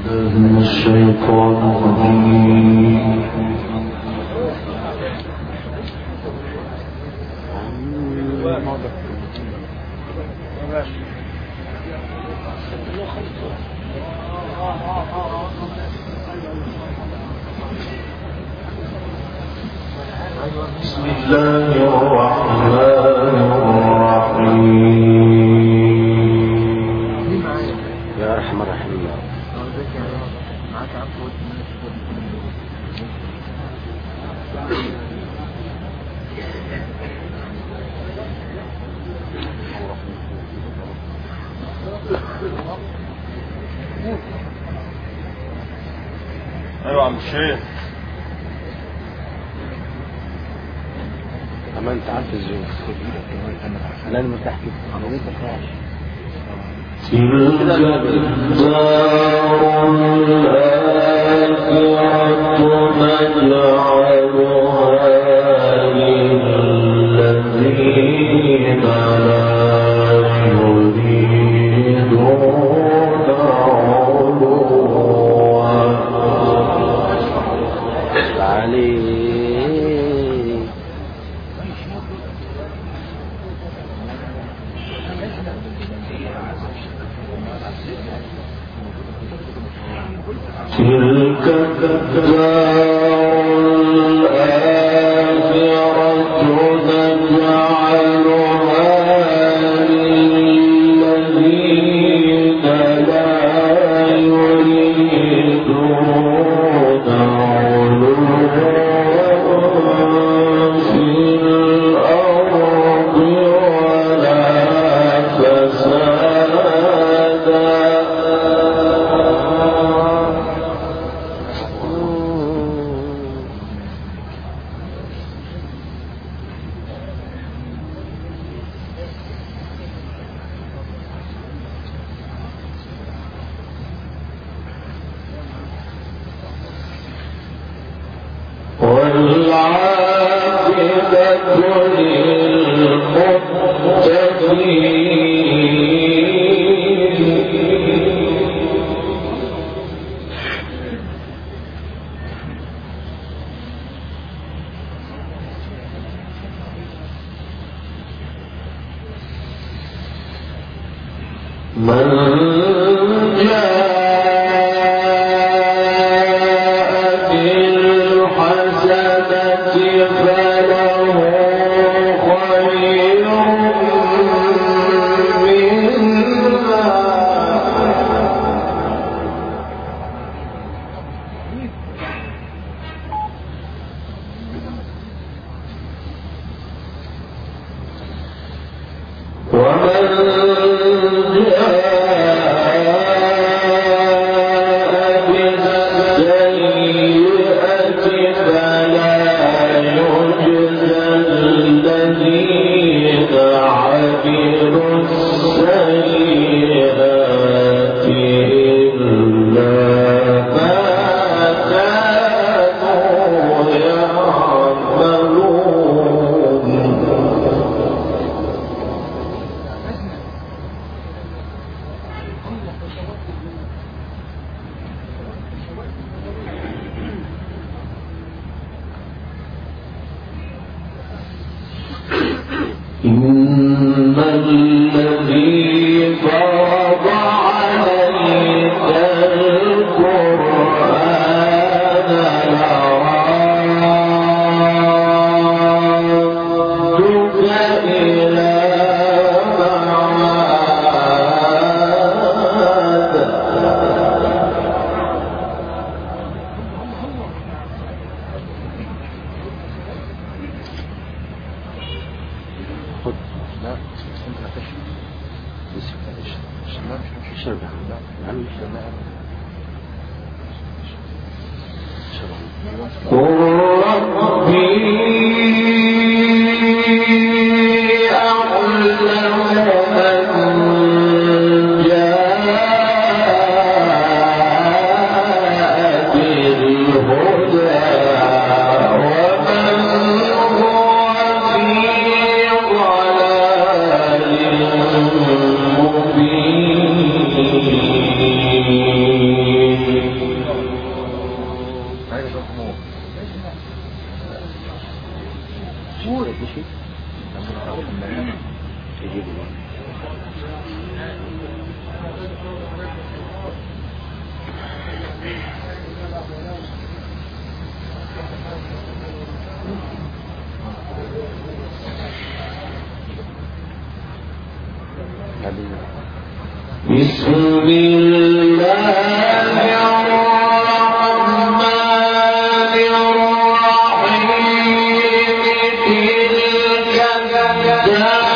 من الشيطان الرجيم. بسم الله الرحمن الرحيم. يا أرحم الراحمين. ايوه عم الشيخ. اما انت عارف ازاي انا مرتاح كده انا ليه مرتاح تلك الدار الآخرة نجعلها للذين لا يريدون علوا عليه. تلك الدار الآخرة نجعلها للذين لا يريدون علوا في الأرض ولا فسادا. والعاقبة للمتقين. من جاء بالحسنة فله خير منها ومن إن الذي فرض عليك القرآن لرادك إلى معاد. قل ربي أعلم من جاء بالهدى ومن هو في ضلال مبين. بسم الله الرحمن الرحيم تلك الدار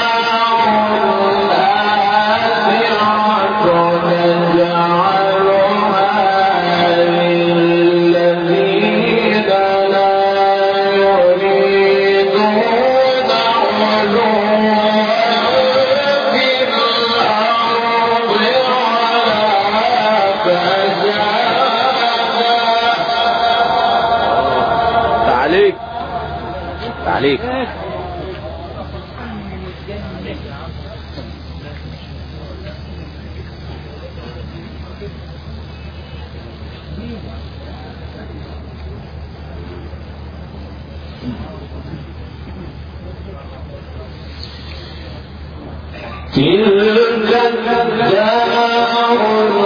الآخرة نجعلها للذين لا يريدون علوا في الأرض عليك تلك الدار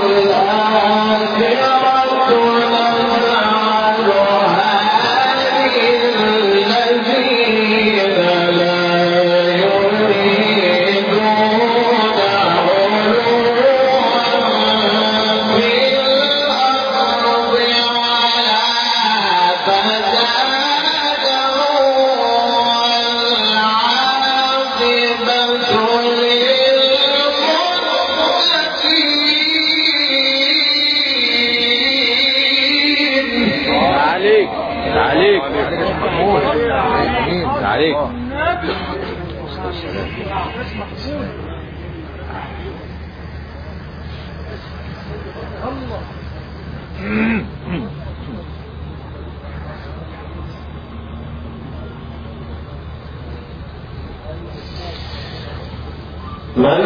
الآخرة نجعلها للذين لا يريدون علوا في الأرض ولا فسادا عليك من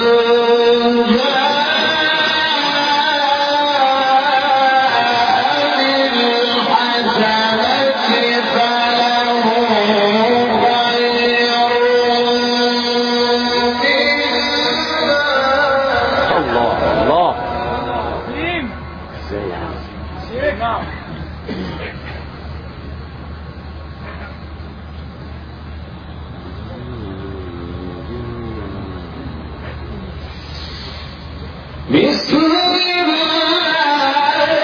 بسم الله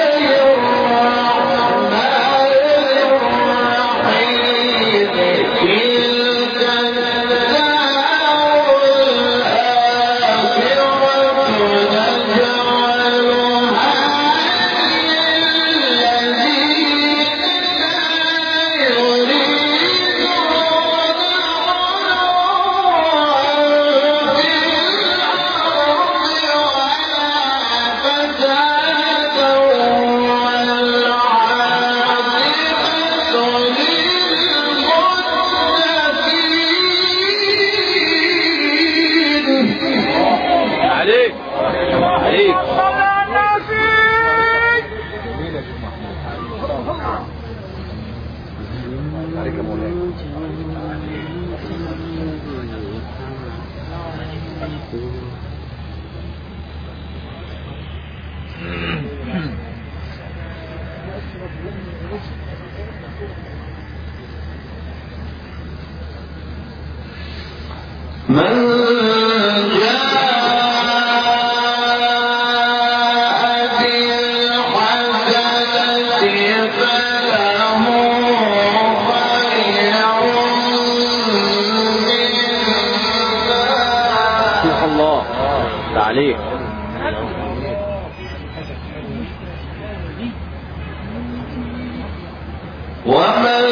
الرحمن الرحيم تلك الدار الآخرة نجعلها للذين لا يريدون علوا في من جاء بالحسنة فله خير منها الله عليك ومن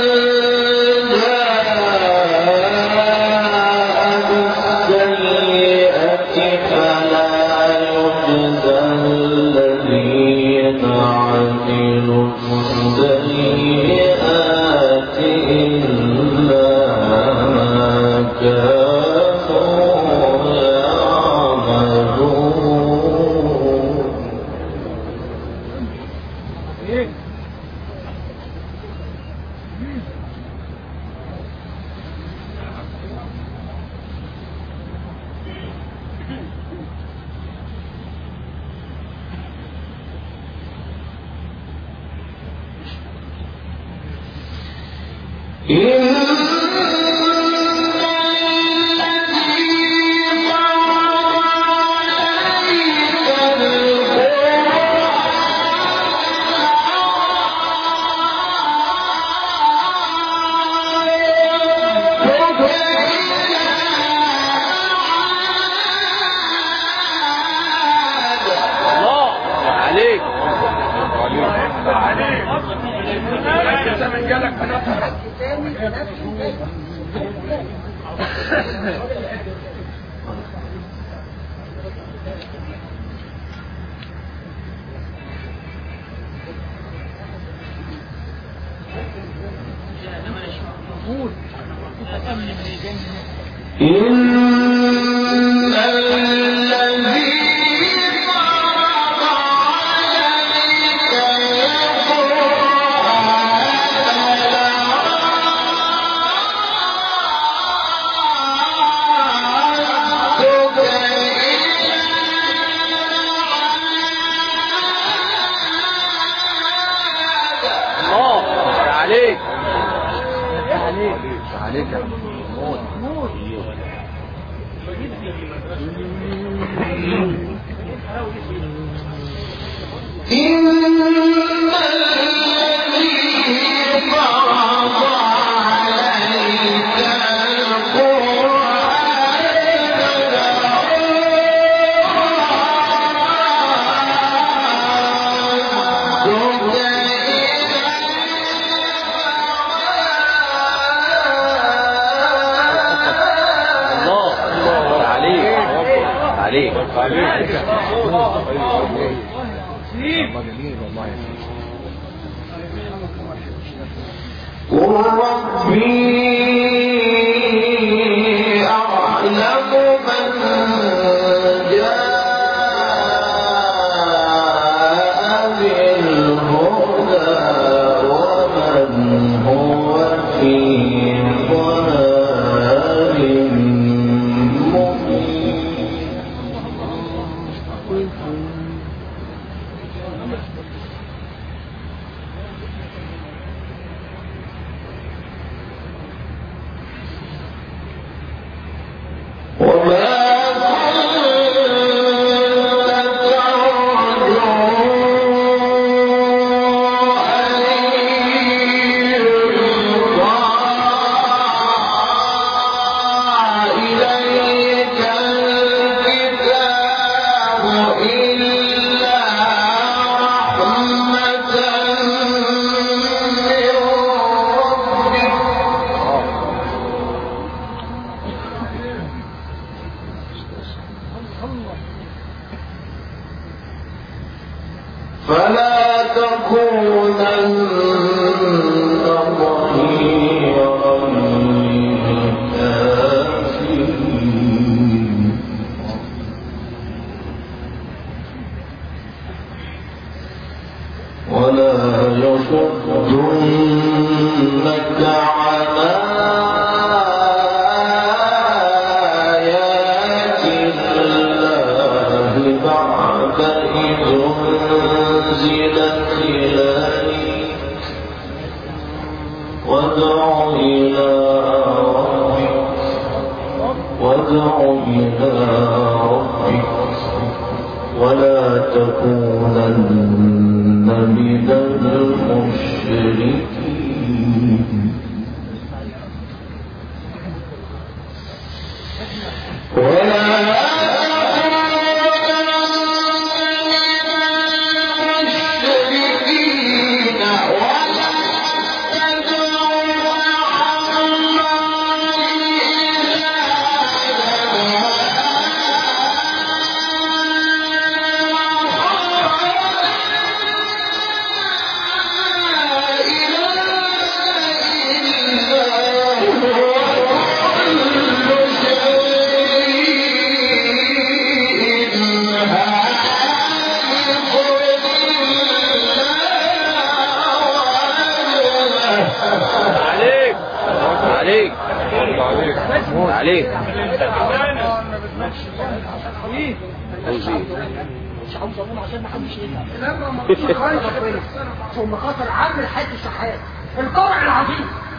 ثم خاطر عامل حد الشحات القرع العظيم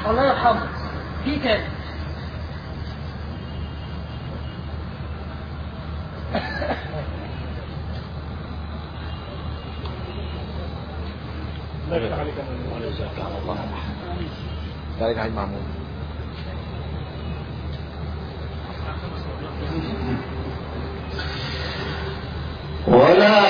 الله يرحمه في تاني ولا يزكى على الله احد. ذلك عين معمول. ولا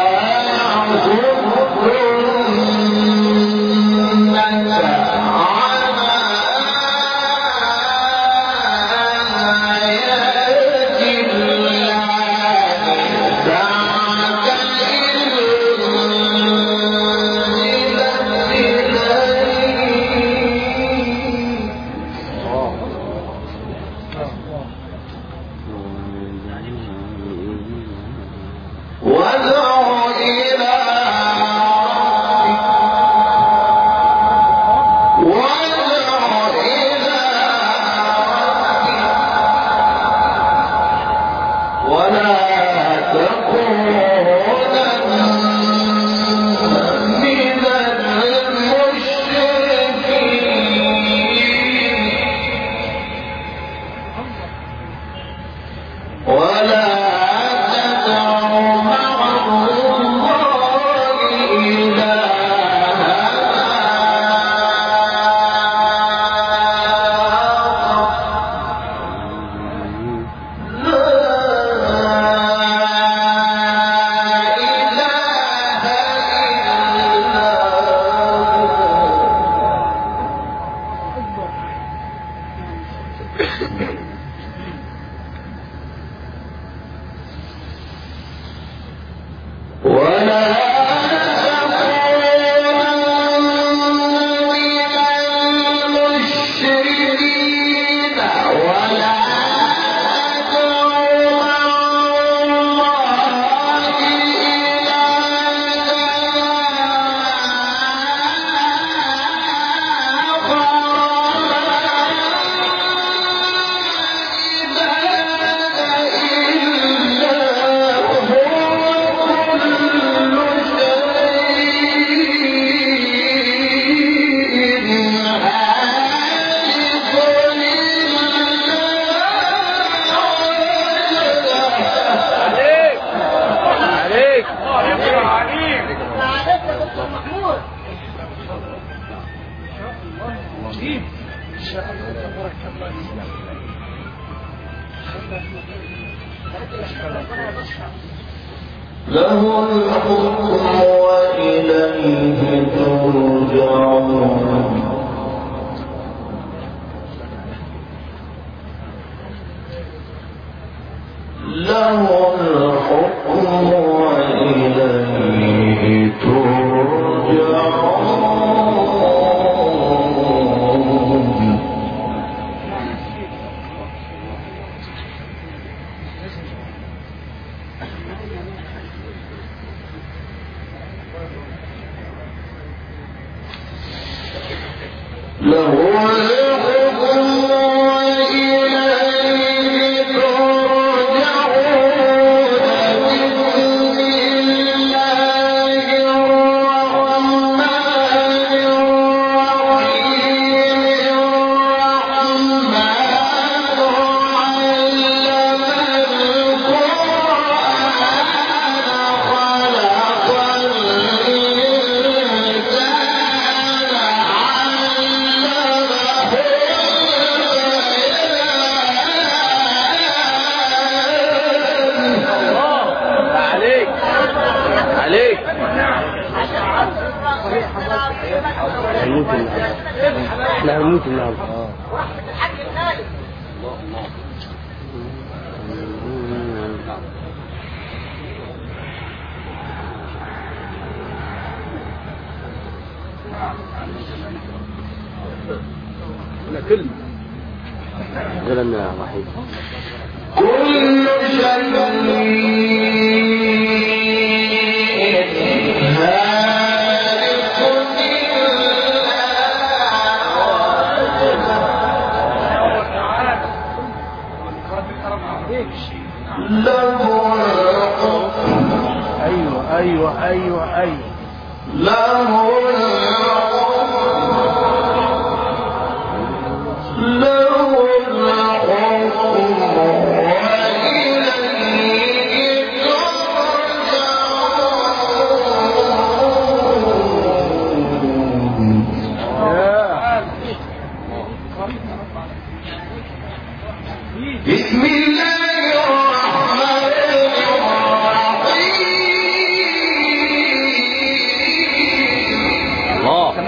له الحكم وإليه ترجعون. له الحكم وإليه ترجعون. له الحكم وإليه ترجعون. بسم الله الرحمن الرحيم. الرحمن علم القرآن خلق عليك هنموت النهارده. احنا هنموت النهارده. لا كلمة غير وحيد. كل شيء له الحكم. ايوه له الحكم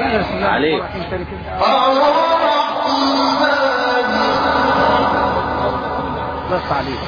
عليك. بس عليك.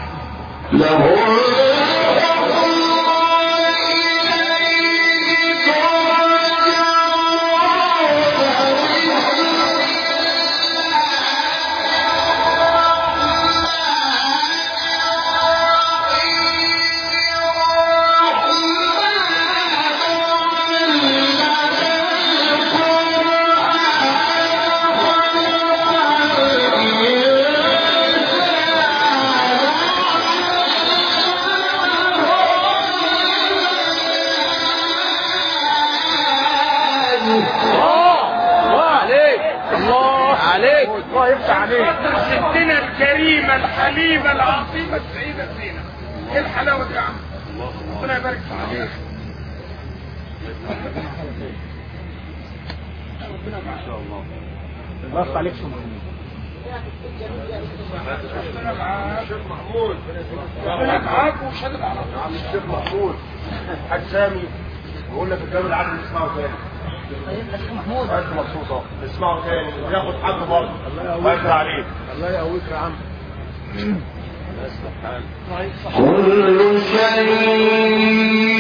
الله يفتح عليك. ستنا الكريمة الحليمة العظيمة السيدة زينب. ايه الحلاوة دي يا عم؟ ربنا يبارك فيك. ما شاء الله. بص عليك شو الشيخ محمود. ربنا معاك وشادد على عم الشيخ محمود. حاج سامي بقول لك الجو العام نسمعه تاني. الشيخ محمود انت مبسوطه اسمعوا تاني ياخد حقه برضه. الله يرضى عليك. الله يقويك يا عم. كل شيء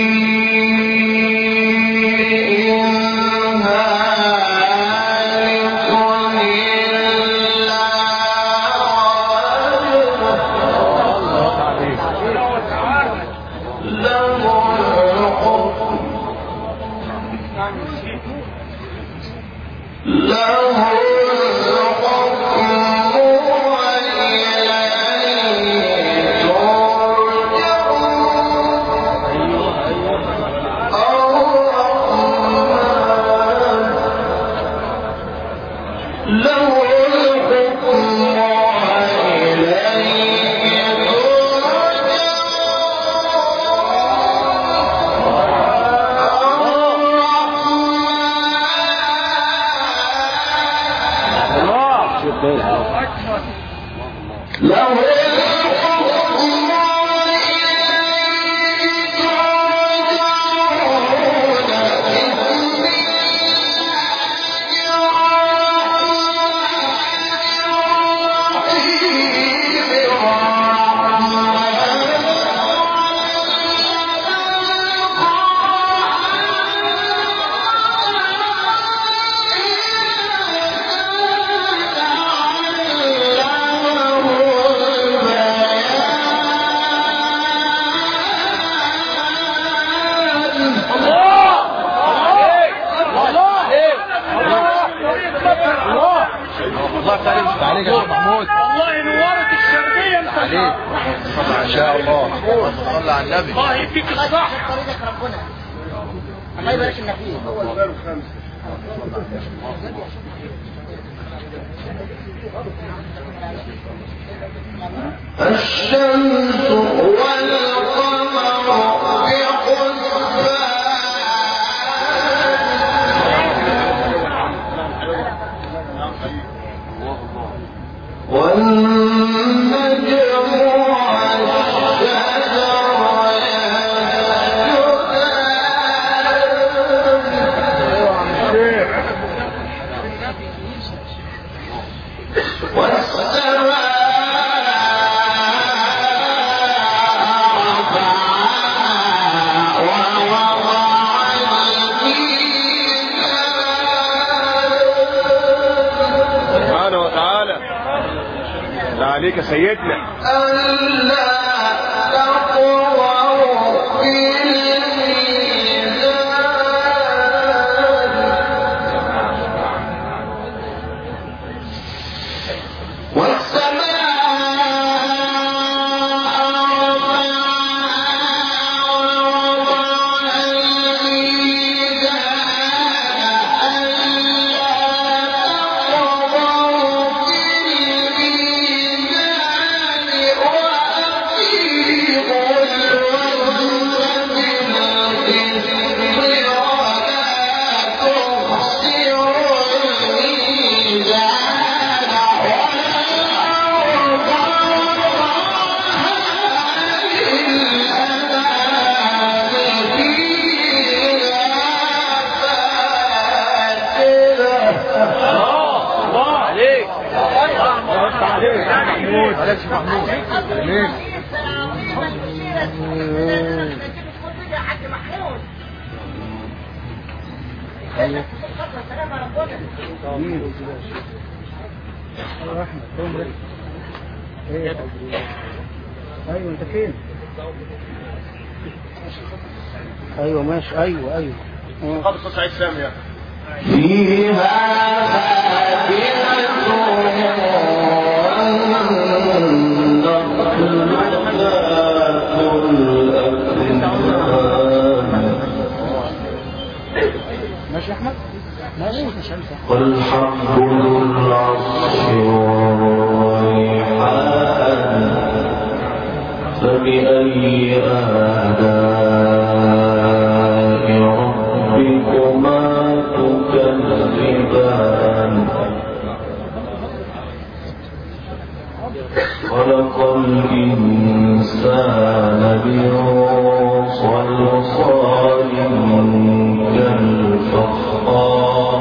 الشمس والقمر بحسبان والنجم عليك يا سيدنا. ألا تطغوا في الميزان والسماء محمود بلاش محمود ليه؟ ايوه انت فين؟ ايوه ماشي ايوه خالص سعيد سامي يا فيها فاكهة ماشي يا احمد ماشي مش هنسى والحب ذو العرش والريحان فبأي آلاء ربكما تكذبان خلق الإنسان من صلصال كالفخار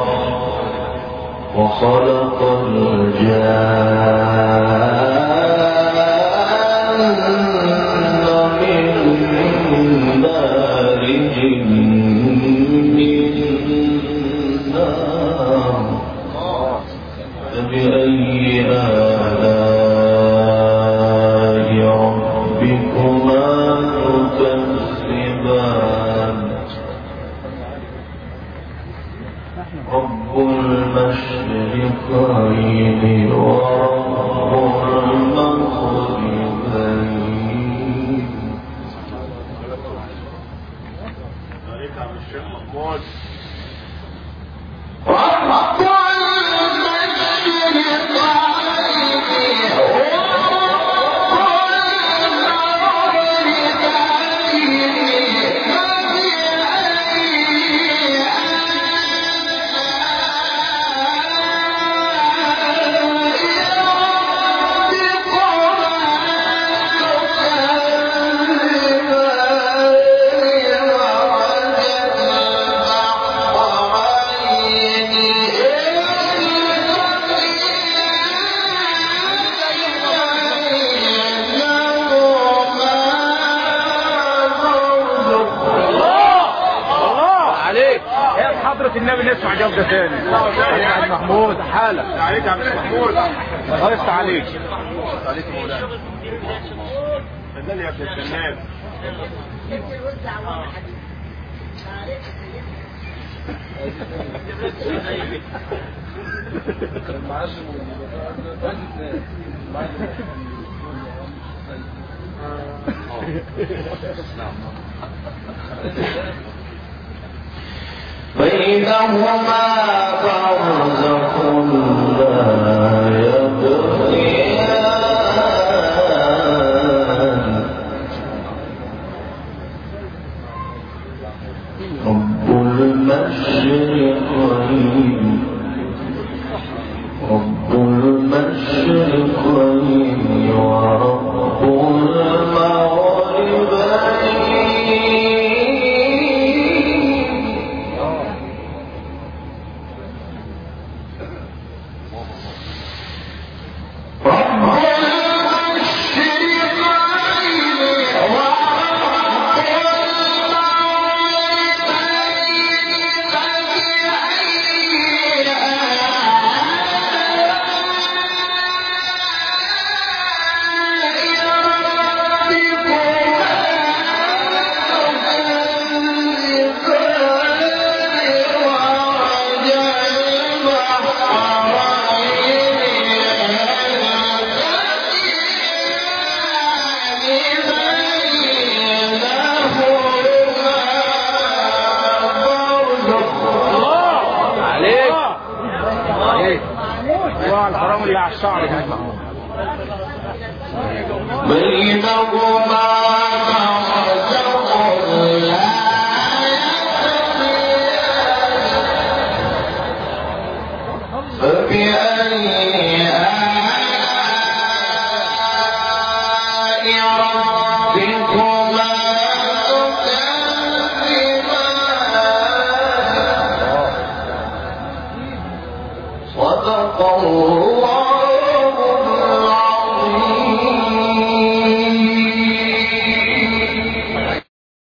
وخلق الجان من مارج من نار فبأي آلاء ربكما تكذبان رب المشرقين ورب المغربين رب النبي نسمع جودة ثاني عليك يا عم محمود حالك عليك يا عم محمود غلطت عليك عليك مولانا فنان يا ابن الفنان بينهما برزخ لا يبغيان رب المشرقين ورب المغربين الحرام اللي على الشعر بينهما